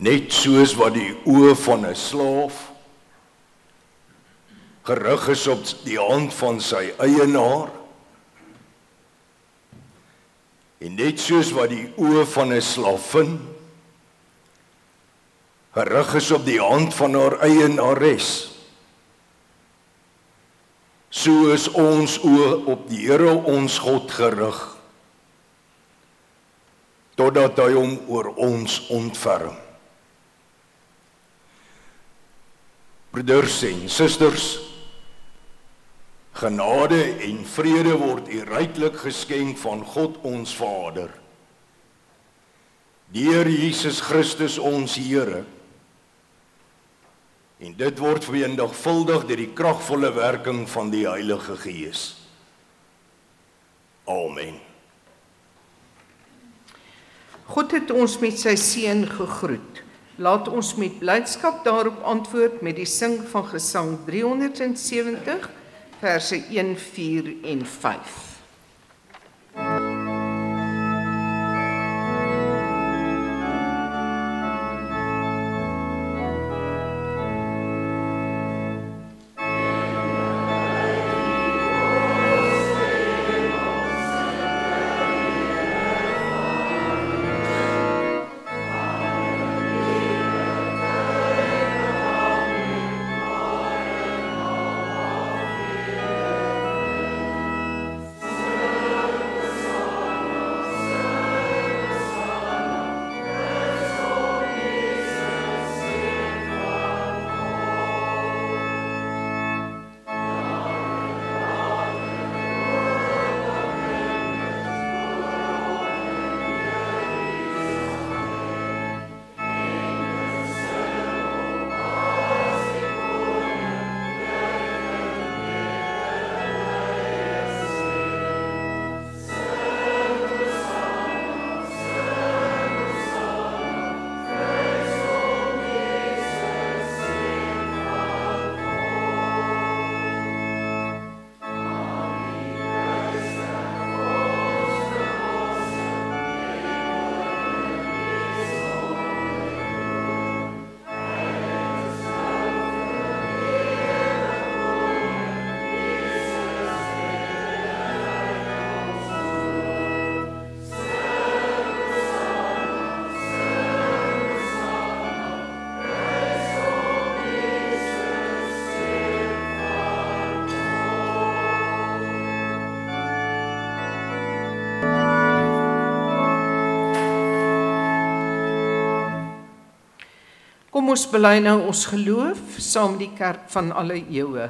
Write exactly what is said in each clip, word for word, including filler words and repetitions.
net soos wat die oë van 'n slaaf gerig is op die hand van sy eienaar, en net soos wat die oë van 'n slavin gerig is op die hand van haar eienares, so is ons oë op die Here ons God gerig, totdat hy hom oor ons ontferm. Broeders en susters, genade en vrede word u ryklik geskenk van God ons Vader, deur Jesus Christus ons Here, en dit word vermenigvuldig deur die kragvolle werking van die Heilige Gees. Amen. God het ons met sy seën gegroet. Laat ons met blydskap daarop antwoord met die sing van Gesang driehonderdsewentig, verse een, vier en vyf. Kom ons bely nou ons geloof saam die kerk van alle eeue.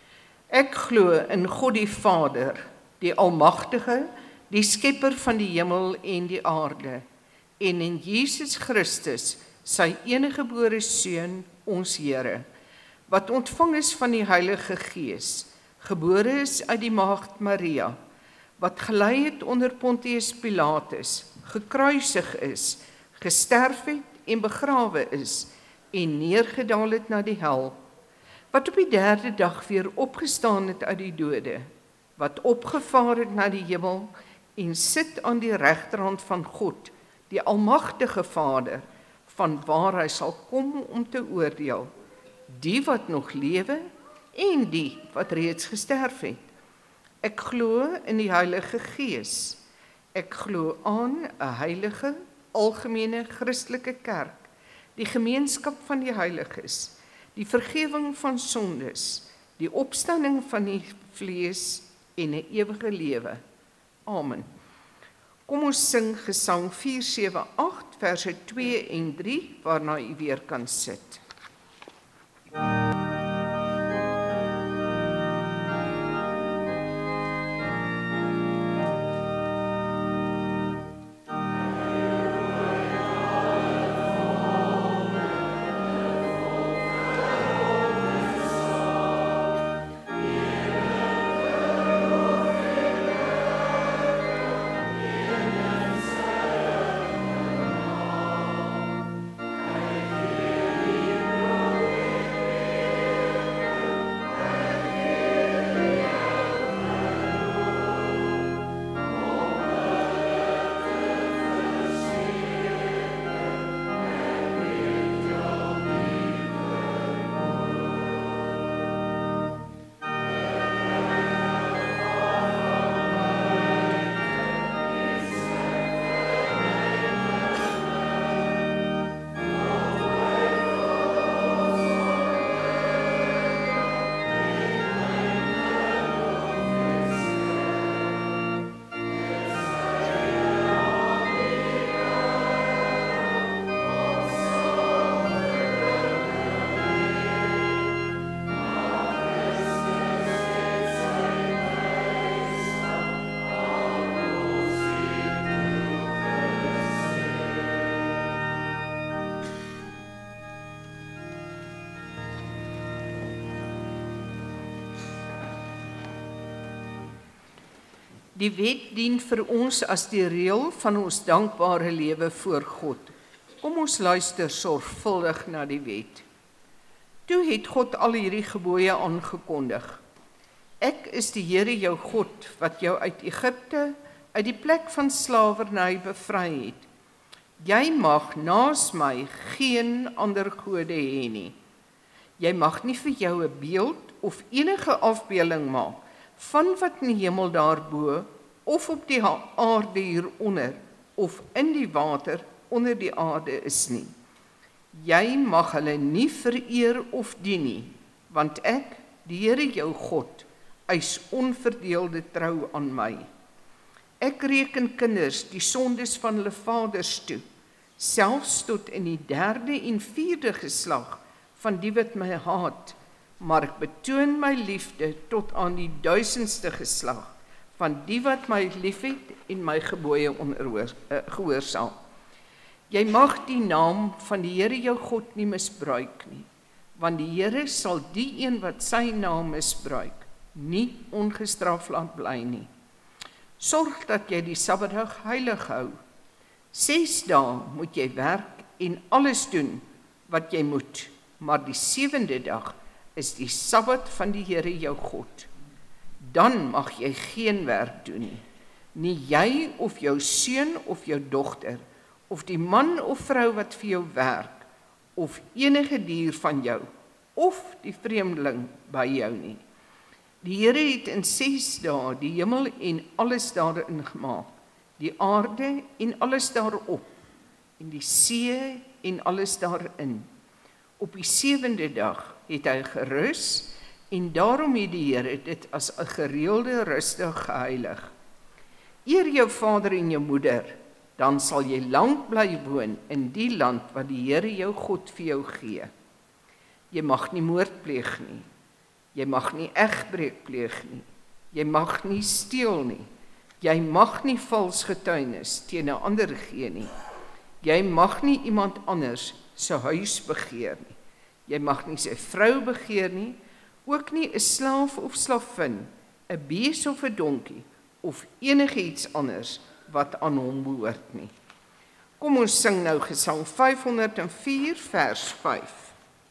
Ek glo in God die Vader, die Almagtige, die Skepper van die hemel en die aarde, en in Jesus Christus, sy eniggebore Seun, ons Here, wat ontvang is van die Heilige Gees, gebore is uit die maagd Maria, wat gelei het onder Pontius Pilatus, gekruisig is, gesterf het en begrawe is, en neergedaal het na die hel, wat op die derde dag weer opgestaan het uit die dode, wat opgevaar het na die hemel en sit aan die regterhand van God, die Almagtige Vader, van waar hy sal kom om te oordeel, die wat nog lewe en die wat reeds gesterf het. Ek glo in die Heilige Gees. Ek glo aan 'n heilige, algemene Christelike kerk, die gemeenskap van die heiliges, die vergifnis van sondes, die opstanding van die vlees en 'n ewige lewe. Amen. Kom ons sing Gesang vier sewe agt, verse twee en drie, waarna u weer kan sit. Amen. Die wet dien vir ons as die reël van ons dankbare lewe voor God. Kom ons luister sorgvuldig na die wet. Toe het God al hierdie gebooie aangekondig. Ek is die Here jou God, wat jou uit Egipte, uit die plek van slawerny bevry het. Jy mag naas my geen ander gode hê nie. Jy mag nie vir jou 'n beeld of enige afbeelding maak van wat in die hemel daarbo, of op die aarde hieronder, of in die water onder die aarde is nie. Jy mag hulle nie vereer of dien nie, want ek, die Here jou God, eis onverdeelde trou aan my. Ek reken kinders die sondes van hulle vaders toe, selfs tot in die derde en vierde geslag van die wat my haat, maar ek betoon my liefde tot aan die duisendste geslag van die wat my liefhet en my gebooie gehoorsaam. Jy mag die naam van die Here jou God nie misbruik nie, want die Here sal die een wat sy naam misbruik, nie ongestraf laat bly nie. Sorg dat jy die Sabbatdag heilig hou. Ses dae moet jy werk en alles doen wat jy moet, maar die sewende dag is die Sabbat van die Here jou God. Dan mag jy geen werk doen nie, nie jy of jou seun of jou dogter, of die man of vrou wat vir jou werk, of enige dier van jou, of die vreemdeling by jou nie. Die Here het in ses dae die hemel en alles daarin gemaak, die aarde en alles daarop, en die see en alles daarin. Op die sewende dag het hy gerus, en daarom het die Here dit as 'n gereelde rustig geheilig. Eer jou vader en jou moeder, dan sal jy lank bly woon in die land wat die Here jou God vir jou gee. Jy mag nie moord pleeg nie. Jy mag nie egbreek pleeg nie. Jy mag nie steel nie. Jy mag nie vals getuienis teen 'n ander gee nie. Jy mag nie iemand anders se huis begeer nie. Jy mag nie sy vrou begeer nie, ook nie 'n slaaf of slavin, 'n bees of 'n donkie, of enige iets anders wat aan hom behoort nie. Kom ons sing nou Gesang vyfhonderd en vier vers vyf.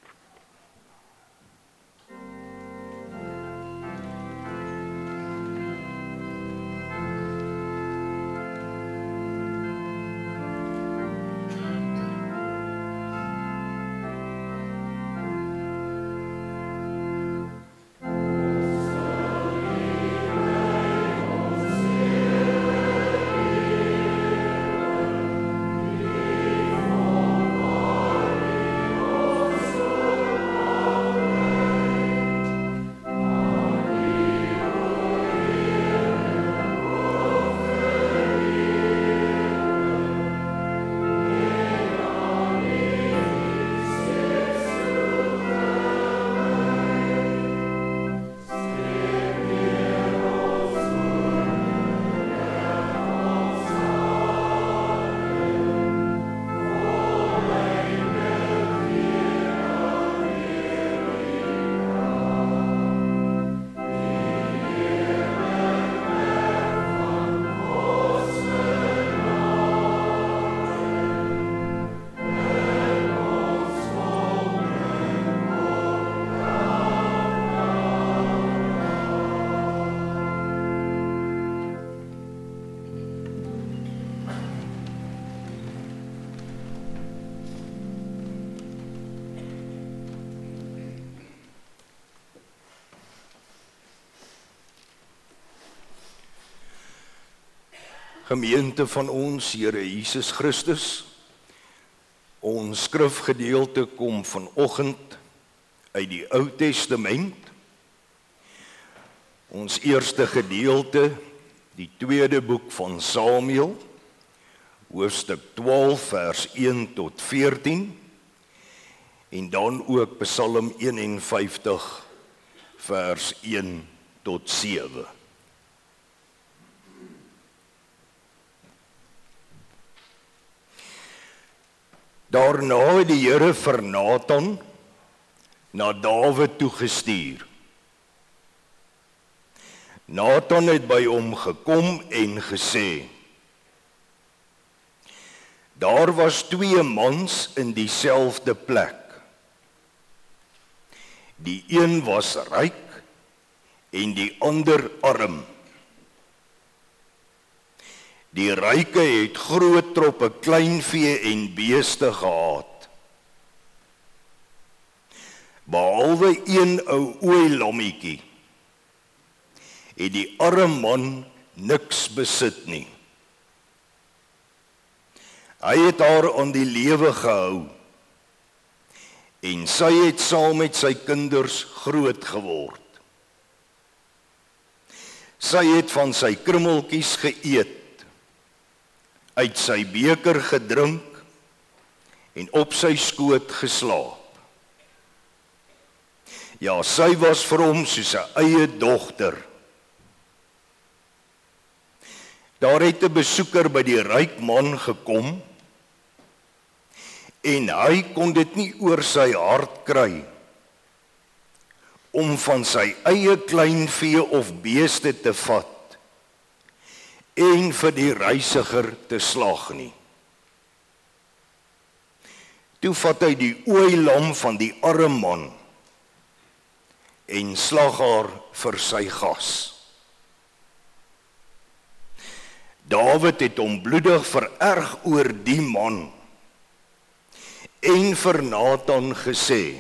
Gemeente van ons Here Jesus Christus, ons skrifgedeelte kom vanoggend uit die Ou Testament. Ons eerste gedeelte, die tweede boek van Samuel, hoofstuk twaalf vers een tot veertien, en dan ook Psalm eenenvyftig vers een tot sewe. Daarna het die Here vir Nathan na Dawid toegestuur. Nathan het by hom gekom en gesê, daar was twee mans in dieselfde plek. Die een was ryk en die ander arm. Die ryke het groot troppe kleinvee en beeste gehad. Behalwe een ou ooilammetjie, het die arme man niks besit nie. Hy het haar aan die lewe gehou, en sy het saam met sy kinders groot geword. Sy het van sy krummeltjies geëet, uit sy beker gedrink, en op sy skoot geslaap. Ja, sy was vir hom soos sy eie dogter. Daar het 'n besoeker by die ryk man gekom, en hy kon dit nie oor sy hart kry, om van sy eie kleinvee of beeste te vat, en vir die reisiger te slag nie. Toe vat hy die ooilam van die arme man, en slag haar vir sy gas. Dawid het hom bloedig vererg oor die man, en vir Nathan gesê,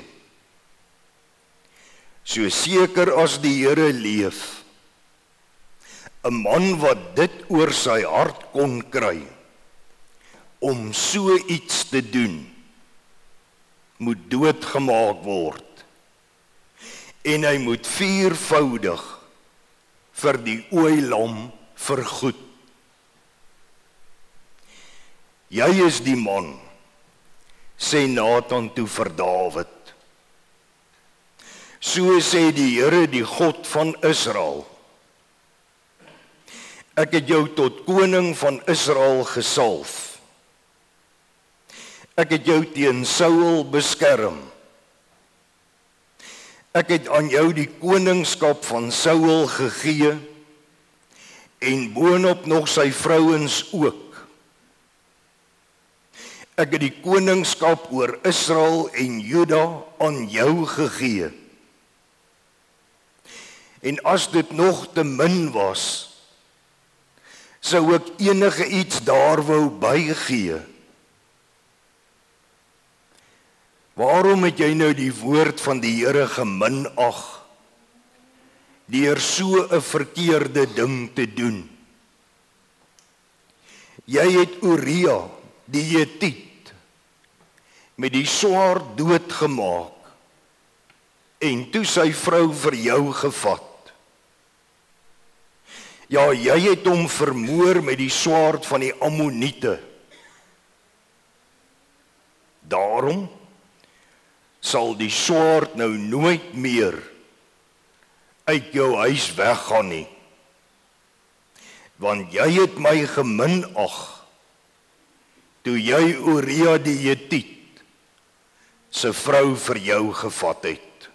so seker as die Here leef, 'n man wat dit oor sy hart kon kry, om so iets te doen, moet doodgemaak word, en hy moet viervoudig vir die ooilam vergoed. Jy is die man, sê Nathan toe vir Dawid. So sê die Here, die God van Israel, ek het jou tot koning van Israel gesalf. Ek het jou teen Saul beskerm. Ek het aan jou die koningskap van Saul gegee, en boonop nog sy vrouens ook. Ek het die koningskap oor Israel en Juda aan jou gegee. En as dit nog te min was, sou ek enige iets daar wou bygee. Waarom het jy nou die woord van die Here geminag, deur so 'n verkeerde ding te doen? Jy het Uria, die Hetiet, met die swaard doodgemaak, en toe sy vrou vir jou gevat. Ja, jy het hom vermoor met die swaard van die Ammoniete. Daarom sal die swaard nou nooit meer uit jou huis weggaan nie, want jy het my geminag, toe jy Uria die Hetiet se vrou vir jou gevat het.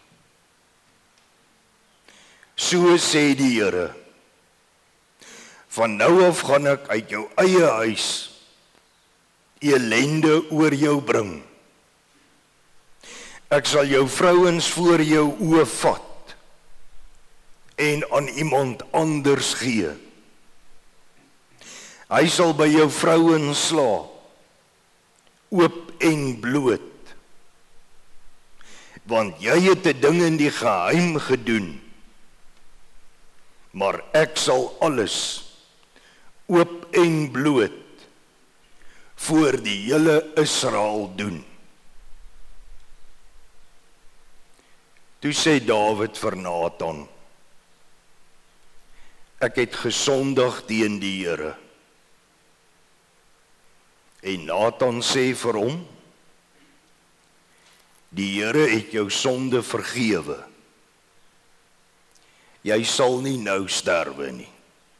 So sê die Here, van nou af gaan ek uit jou eie huis elende oor jou bring. Ek sal jou vrouens voor jou oë vat en aan iemand anders gee. Hy sal by jou vrouens slaap, oop en bloot, want jy het 'n ding in die geheim gedoen, maar ek sal alles oop en bloot voor die hele Israel doen. Toe sê Dawid vir Nathan, ek het gesondig teen die Here. En Nathan sê vir hom, die Here het jou sonde vergewe. Jy sal nie nou sterwe nie.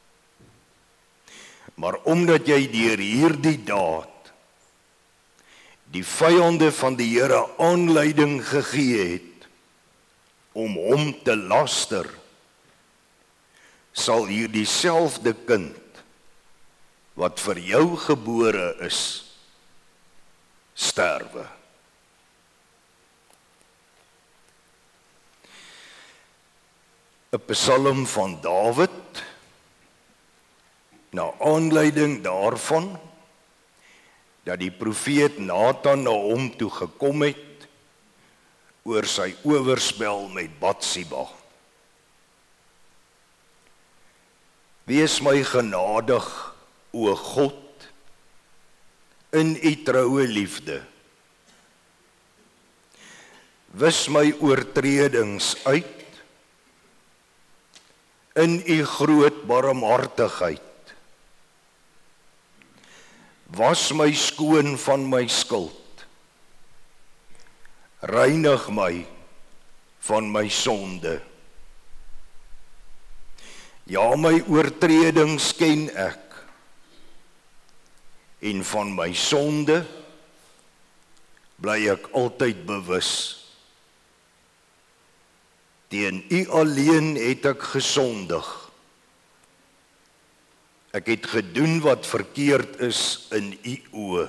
Maar omdat jy deur hierdie daad die vyande van die Here aanleiding gegee het om hom te laster, sal hierdie selfde kind wat vir jou gebore is, sterwe. Een psalm van Dawid, na aanleiding daarvan, dat die profeet Nathan na hom toe gekom het, oor sy oorspel met Batsheba. Wees my genadig, o God, in u troue liefde. Wis my oortredings uit, in u groot barmhartigheid. Was my skoon van my skuld. Reinig my van my sonde. Ja, my oortredings ken ek, en van my sonde bly ek altyd bewus. Teen u alleen het ek gesondig. Ek het gedoen wat verkeerd is in u oë.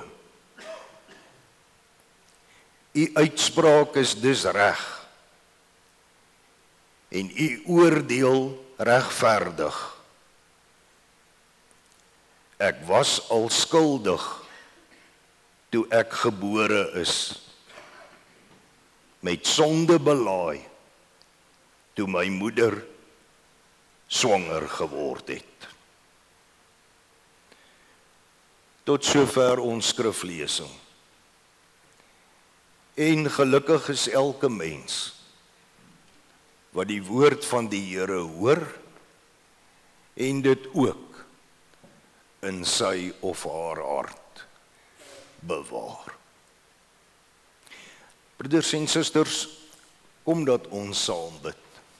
U uitspraak is dus reg, en u oordeel regverdig. Ek was al skuldig toe ek gebore is, met sonde belaai, toe my moeder swanger geword het. Tot sover ons skriflesing. En gelukkig is elke mens wat die woord van die Here hoor en dit ook in sy of haar hart bewaar. Broeders en susters, kom dat ons saam bid.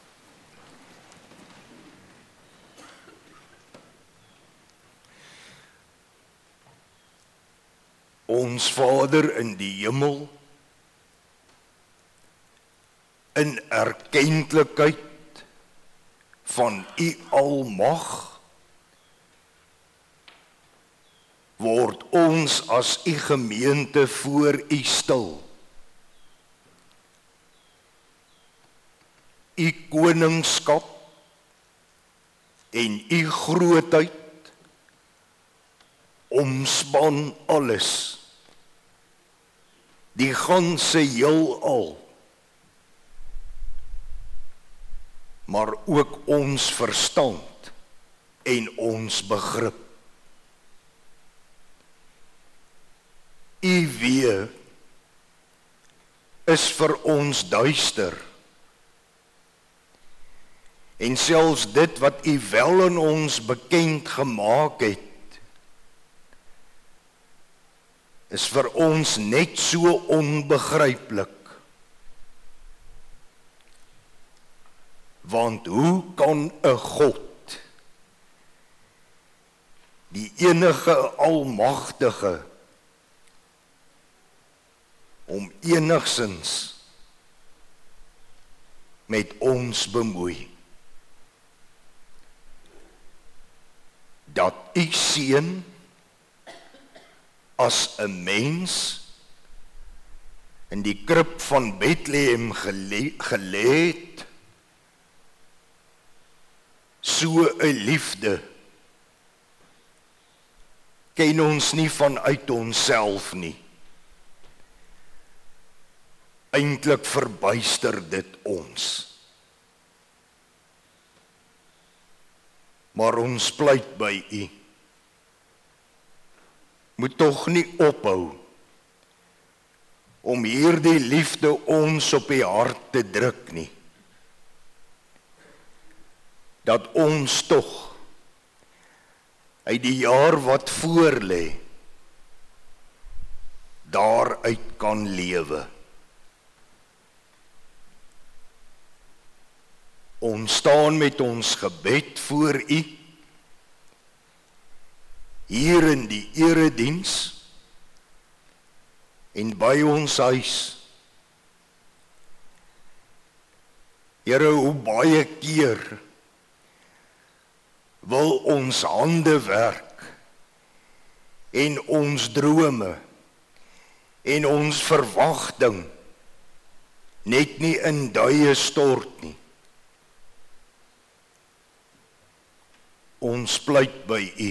Ons Vader in die hemel, in erkentlikheid van u almag, word ons as u gemeente voor u stil. U koningskap en u grootheid omspan alles, die ganse heelal, maar ook ons verstand en ons begrip. U weë is vir ons duister, en selfs dit wat u wel in ons bekend gemaak het, is vir ons net so onbegryplik. Want hoe kan 'n God, die enige almagtige, om enigsins met ons bemoei? Dat u seun as 'n mens in die krib van Bethlehem gelê het, so 'n liefde ken ons nie vanuit onsself nie. Eintlik verbuister dit ons. Maar ons pleit by u, moet tog nie ophou om hierdie liefde ons op die hart te druk nie. Dat ons tog uit die jaar wat voorlê daaruit kan lewe. Ons staan met ons gebed voor u, hier in die erediens en by ons huis. Here, hoe baie keer wil ons hande werk en ons drome en ons verwagting net nie in duie stort nie. Ons pleit by U.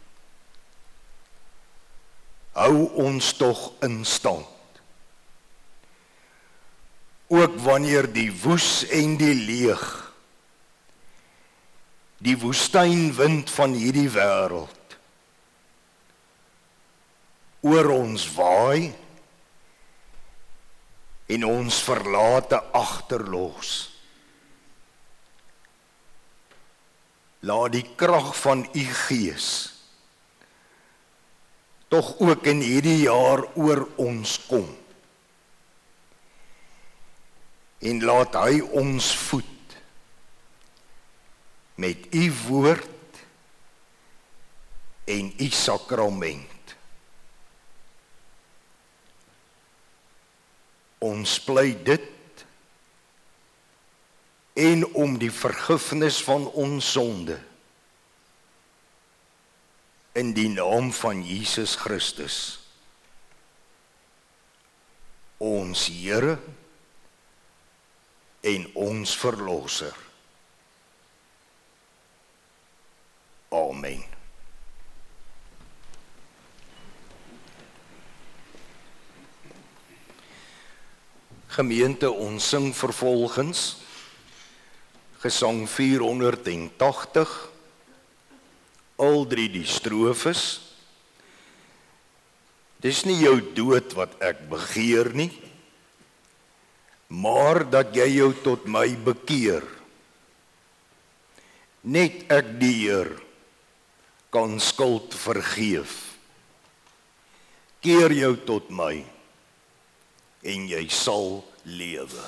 Hou ons tog in stand. Ook wanneer die woes en die leeg, die woestynwind van hierdie wêreld oor ons waai en ons verlate agterlos. Laat die krag van U Gees tog ook in hierdie jaar oor ons kom. En laat hy ons voed met U woord en U sakrament. Ons pleit dit en om die vergifnis van ons sonde in die naam van Jesus Christus, ons Here en ons Verlosser. Amen. Gemeente, ons sing vervolgens Gesang vierhonderd tachtig, al drie die strofes. Dis nie jou dood wat ek begeer nie, maar dat jy jou tot my bekeer. Net ek die Heer kan skuld vergeef. Keer jou tot my en jy sal lewe.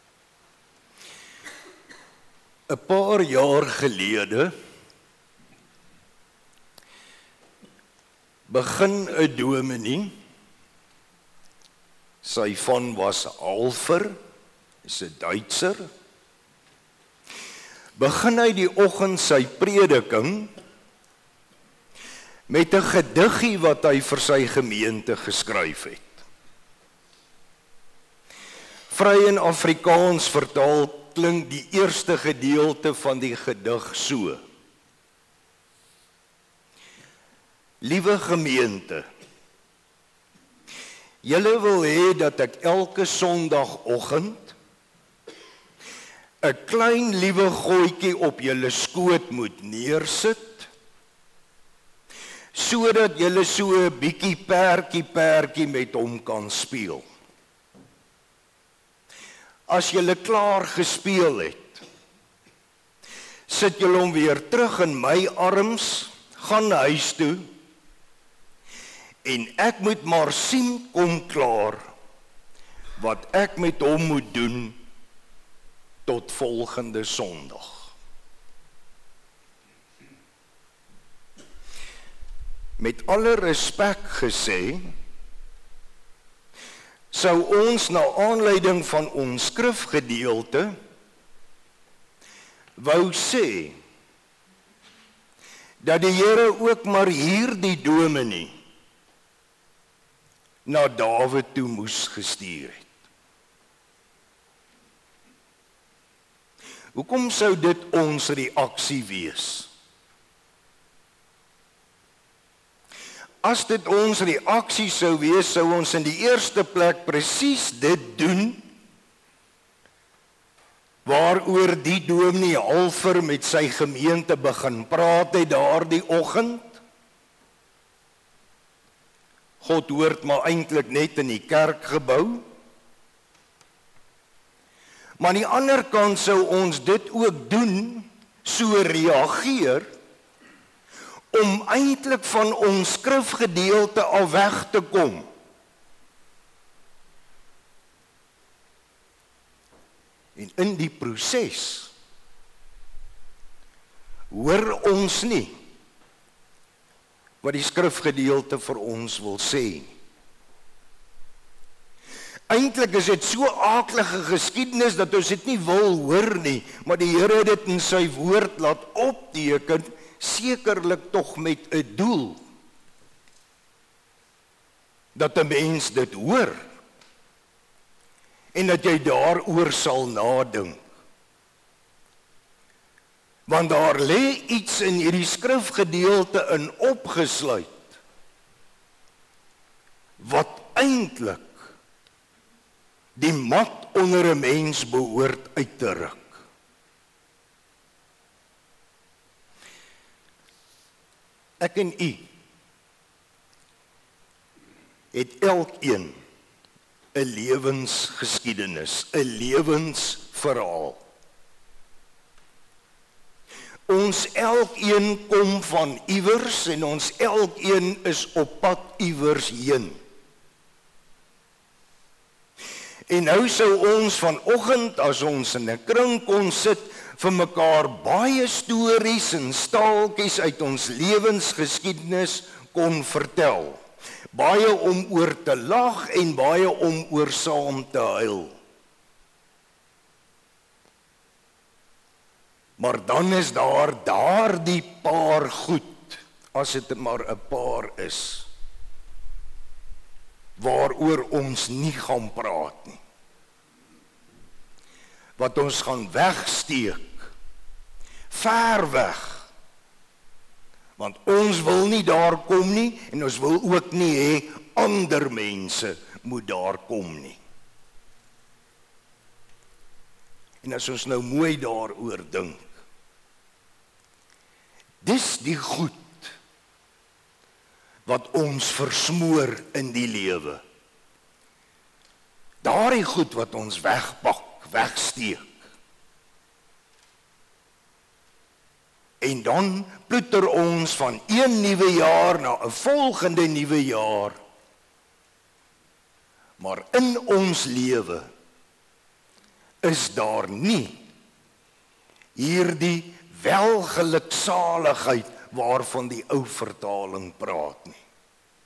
Een paar jaar gelede begin 'n dominee, sy van was Alfer, is 'n Duitser, begin hy die oggend sy prediking met 'n gediggie wat hy vir sy gemeente geskryf het. Vry in Afrikaans vertaal klink die eerste gedeelte van die gedig so: Liewe gemeente, julle wil hê dat ek elke Sondagoggend 'n klein liewe gooitjie op julle skoot moet neersit, sodat julle so 'n bietjie pertjie pertjie met hom kan speel. As julle klaar gespeel het, sit julle hom weer terug in my arms, gaan huis toe, en ek moet maar sien kom klaar wat ek met hom moet doen tot volgende Sondag. Met alle respek gesê, sou ons na aanleiding van ons skrifgedeelte wou sê dat die Here ook maar hierdie dominee na Dawid toe moes gestuur het. Hoekom sou dit ons reaksie wees? As dit ons reaksie sou wees, sou ons in die eerste plek presies dit doen waaroor die dominee Alfer met sy gemeente begin praat het daardie oggend. God hoort maar eintlik net in die kerkgebou. Maar aan die ander kant sou ons dit ook doen, so reageer, om eintlik van ons skrifgedeelte al weg te kom. En in die proses hoor ons nie wat die skrifgedeelte vir ons wil sê. Eintlik is dit so aaklige geskiedenis dat ons dit nie wil hoor nie, maar die Here het dit in sy woord laat opteken, sekerlik tog met 'n doel, dat 'n mens dit hoor, en dat jy daaroor sal nadink. Want daar lê iets in hierdie skrifgedeelte in opgesluit, wat eintlik die mat onder 'n mens behoort uit te ruk. Ek en u het elkeen 'n lewensgeskiedenis, 'n lewensverhaal. Ons elkeen kom van iewers en ons elkeen is op pad iewers heen. En nou sou ons vanoggend, as ons in 'n kring kon sit, vir mekaar baie stories en staaltjies uit ons lewensgeskiedenis kon vertel. Baie om oor te lag en baie om oor saam te huil. Maar dan is daar daardie paar goed, as dit maar 'n paar is, waaroor ons nie gaan praat nie. Wat ons gaan wegsteek, ver weg. Want ons wil nie daar kom nie, en ons wil ook nie hê ander mense moet daar kom nie. En as ons nou mooi daaroor dink, dis die goed wat ons versmoor in die lewe. Daardie goed wat ons wegpak, wegsteek. En dan ploeter ons van een nuwe jaar na 'n volgende nuwe jaar. Maar in ons lewe is daar nie hierdie welgeluksaligheid waarvan die ou vertaling praat nie.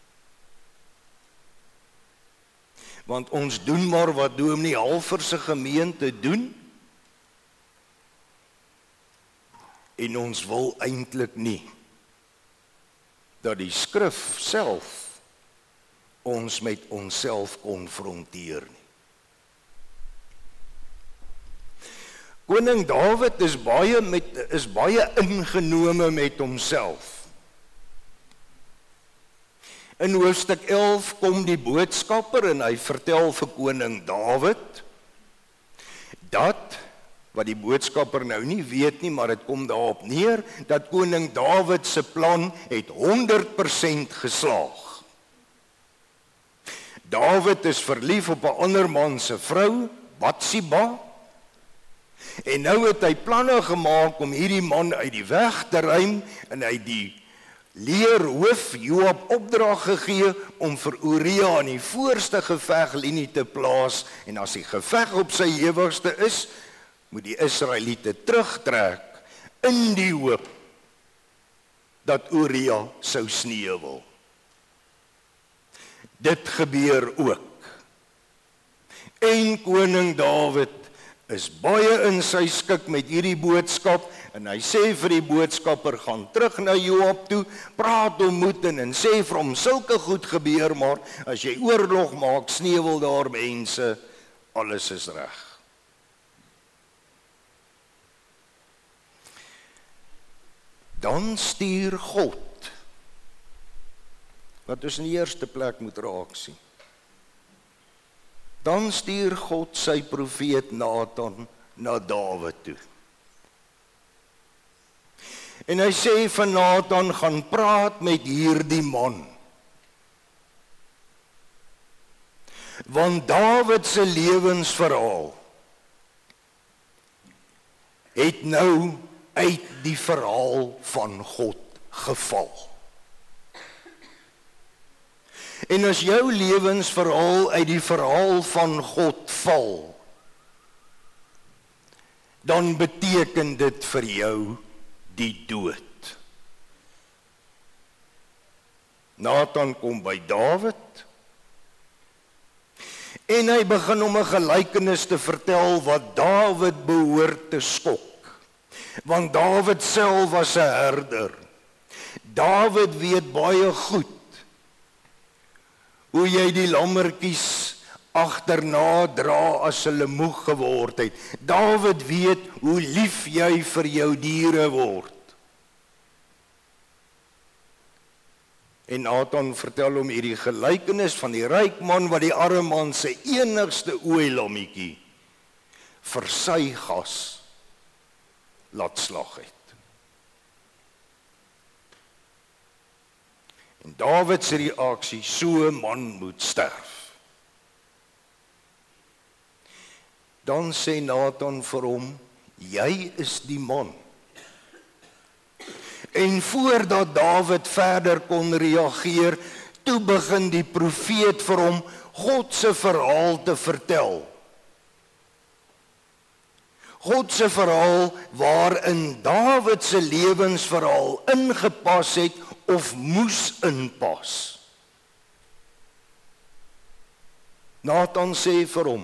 want ons doen maar wat Dominee Halver se gemeente doen, en ons wil eintlik nie dat die skrif self ons met onsself konfronteer nie. Koning Dawid is baie, met, is baie ingenome met homself. In hoofstuk elf kom die boodskapper en hy vertel vir koning Dawid dat, wat die boodskapper nou nie weet nie, maar dit kom daarop neer, dat koning Dawid se plan het honderd persent geslaag. Dawid is verlief op 'n ander man se vrou, Batsheba, en nou het hy planne gemaak om hierdie man uit die weg te ruim, en hy die leerhoof Joab opdrag gegee om vir Uria aan die voorste geveglinie te plaas, en as die geveg op sy ewigste is, moet die Israeliete terugtrek in die hoop dat Uria sou sneeuwel. Dit gebeur ook. En koning Dawid is baie in sy skik met hierdie boodskap, en hy sê vir die boodskapper, gaan terug na Joab toe, praat hom moed in, en sê vir hom, sulke goed gebeur, maar as jy oorlog maak, sneeuwel daar mense, alles is reg. Dan stuur God, wat ons in die eerste plek moet raak sien. Dan stuur God sy profeet Nathan na Dawid toe. En hy sê van Nathan, gaan praat met hierdie man. Want Dawid se lewensverhaal het nou uit die verhaal van God geval. En as jou lewensverhaal uit die verhaal van God val, dan beteken dit vir jou die dood. Nathan kom by Dawid, en hy begin om 'n gelykenis te vertel wat Dawid behoort te skok. Want Dawid self was 'n herder. Dawid weet baie goed hoe jy die lammertjies agterna dra as hulle moeg geword het. Dawid weet hoe lief jy vir jou diere word. En Nathan vertel hom hierdie gelykenis van die ryk man wat die arme man se enigste ooilammetjie vir sy gas laat slag het. En Dawid se reaksie, so 'n man moet sterf. Dan sê Nathan vir hom, jy is die man. En voordat Dawid verder kon reageer, toe begin die profeet vir hom God se verhaal te vertel. God se verhaal waarin Dawid se lewensverhaal ingepas het of moes inpas. Nathan sê vir hom,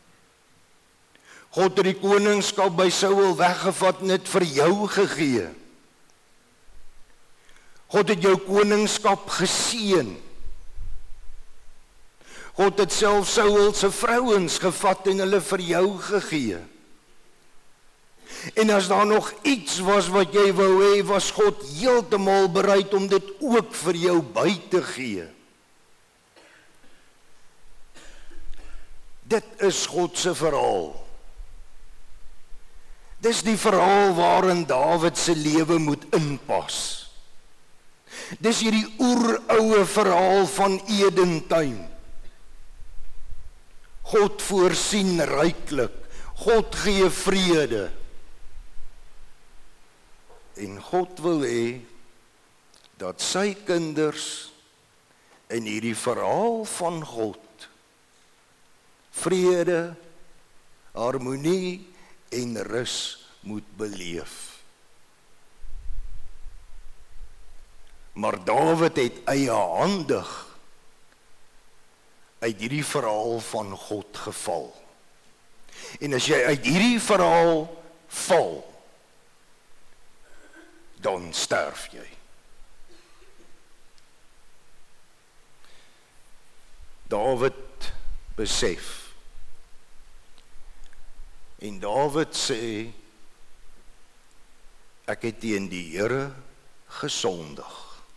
God het die koningskap by Saul weggevat en dit vir jou gegee. God het jou koningskap geseën. God het self Saul se vrouens gevat en hulle vir jou gegee. En as daar nog iets was wat jy wou hê, was God heeltemal bereid om dit ook vir jou by te gee. Dit is God se verhaal. Dis die verhaal waarin Dawid se lewe moet inpas. Dis hierdie oeroue verhaal van Edentuin. God voorsien ryklik. God gee vrede. En God wil hê dat sy kinders in hierdie verhaal van God vrede, harmonie en rus moet beleef. Maar Dawid het eiehandig uit hierdie verhaal van God geval. En as jy uit hierdie verhaal val, dan sterf jy. Dawid besef, en Dawid sê, ek het teen die Here gesondig.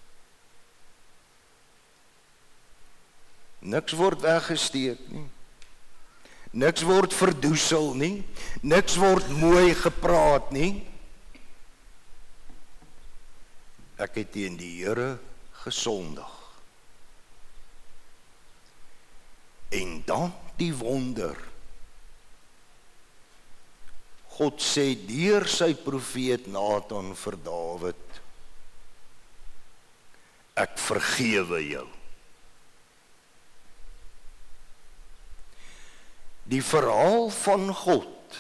Niks word weggesteek nie. Niks word verdoesel nie. Niks word mooi gepraat nie. Ek het teen die Here gesondig. En dan die wonder. God sê deur sy profeet Nathan vir Dawid, ek vergewe jou. Die verhaal van God,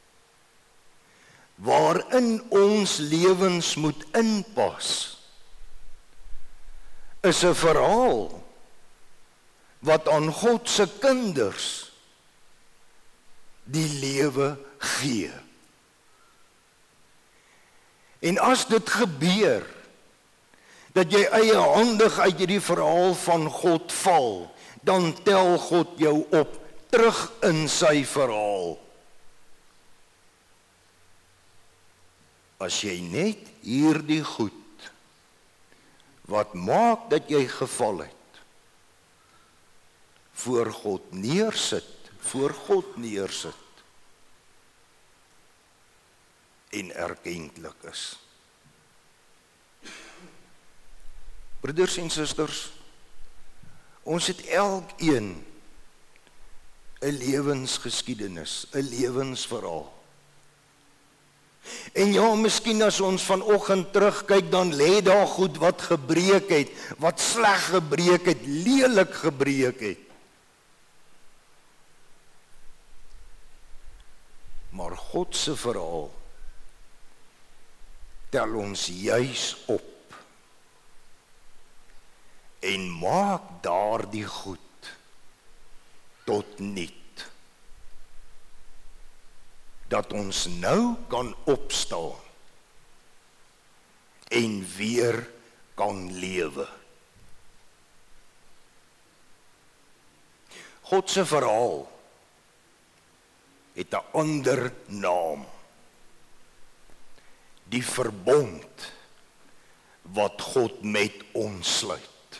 waarin ons lewens moet inpas, is 'n verhaal wat aan God se kinders die lewe gee. En as dit gebeur, dat jy eiehandig uit hierdie verhaal van God val, dan tel God jou op terug in sy verhaal. As jy net hierdie goed, wat maak dat jy geval het, voor God neersit, voor God neersit, en erkentlik is. Broeders en susters, ons het elkeen 'n lewensgeskiedenis, 'n lewensverhaal. En ja, miskien as ons vanoggend terugkyk, dan lê daar goed wat gebreek het, wat sleg gebreek het, lelik gebreek het. Maar God se verhaal tel ons juis op en maak daardie goed tot niet. Dat ons nou kan opstaan en weer kan lewe. God se verhaal het 'n ander naam. Die verbond wat God met ons sluit.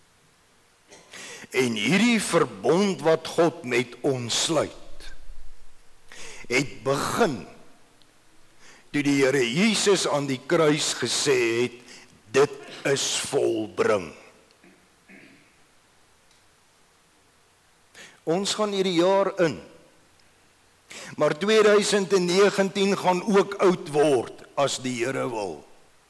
En hierdie verbond wat God met ons sluit, het begin toe die Here Jesus aan die kruis gesê het, dit is volbring. Ons gaan hierdie jaar in, maar tweeduisend negentien gaan ook oud word, as die Here wil.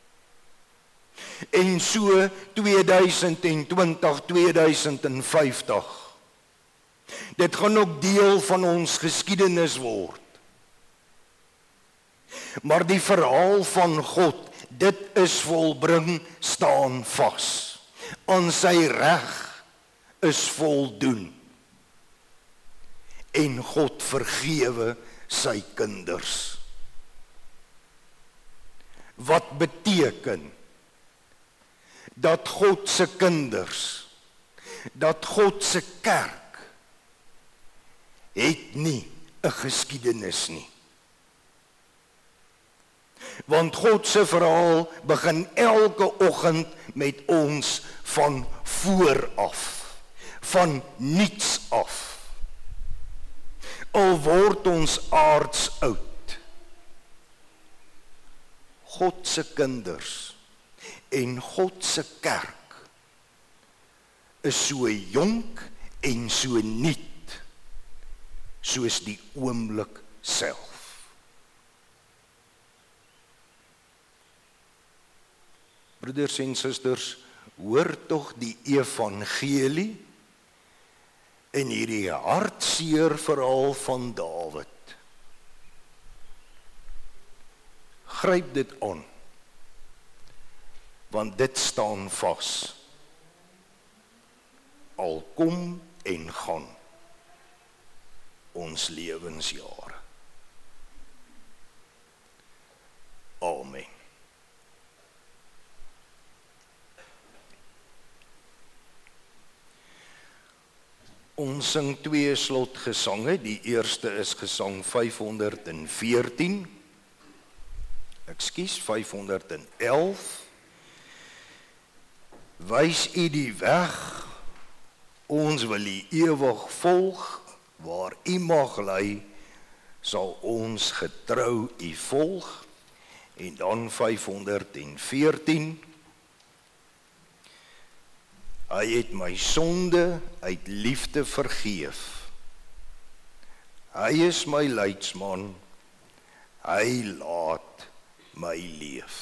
En so tweeduisend twintig, tweeduisend vyftig. Dit gaan ook deel van ons geskiedenis word. Maar die verhaal van God, dit is volbring, staan vas. Aan sy reg is voldoen. En God vergewe sy kinders. Wat beteken dat God se kinders, dat God se kerk het nie 'n geskiedenis nie. Want God se verhaal begin elke oggend met ons van voor af, van niets af. Al word ons aards oud. God se kinders en God se kerk is so jonk en so nuut soos die oomblik self. Broeders en susters, hoor tog die evangelie in hierdie hartseer verhaal van Dawid. Gryp dit aan, want dit staan vas. Al kom en gaan ons lewensjare. Amen. Ons sing twee slotgesange. Die eerste is gesang vyfhonderd veertien. Ekskuus, vyfhonderd elf. Wys U die weg, ons wil U ewig volg, waar U mag lei, sal ons getrou U volg. En dan vyfhonderd veertien. Hy het my sonde uit liefde vergeef. Hy is my leidsman, hy laat my leef.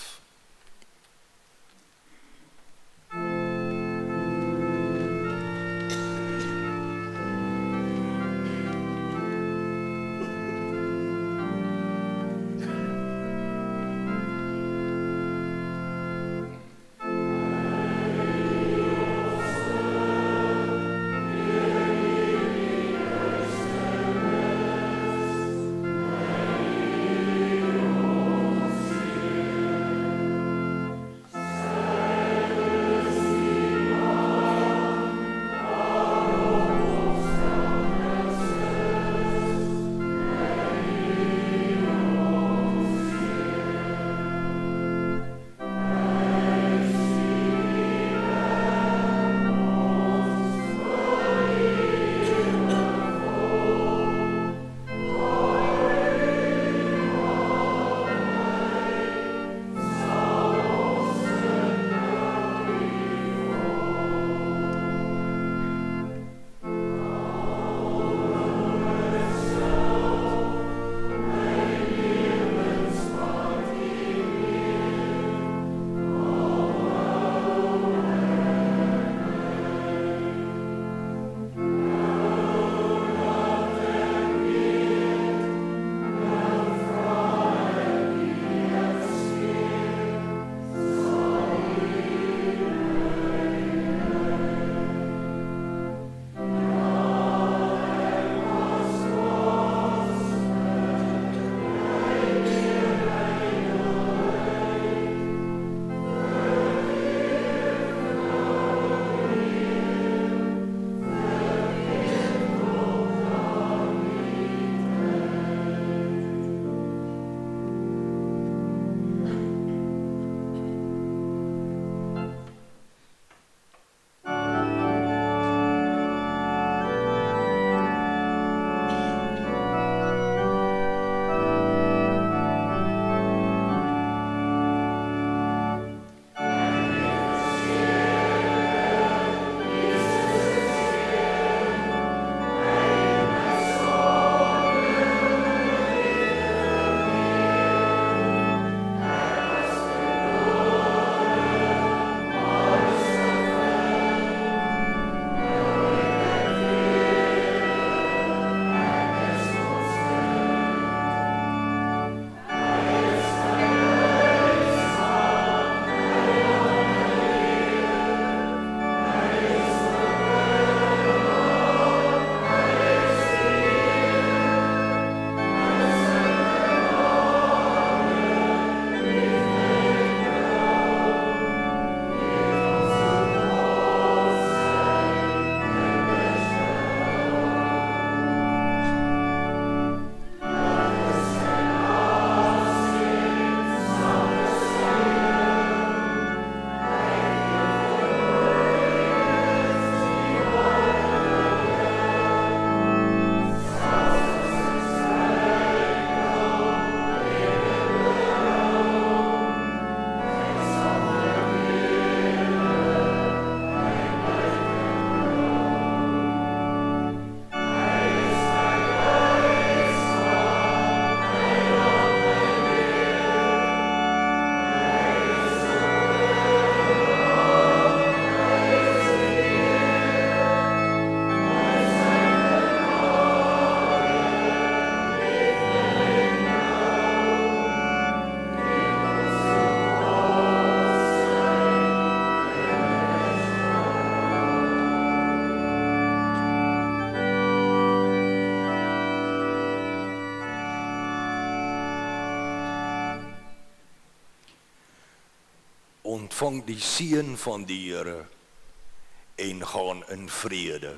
ontvang die seën van die Here en gaan in vrede.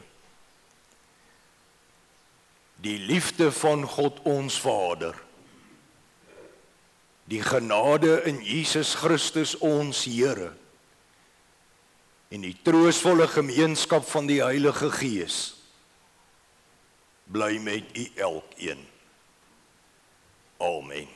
Die liefde van God ons Vader, die genade in Jesus Christus ons Here, en die troostvolle gemeenskap van die Heilige Gees, bly met u elkeen. Amen.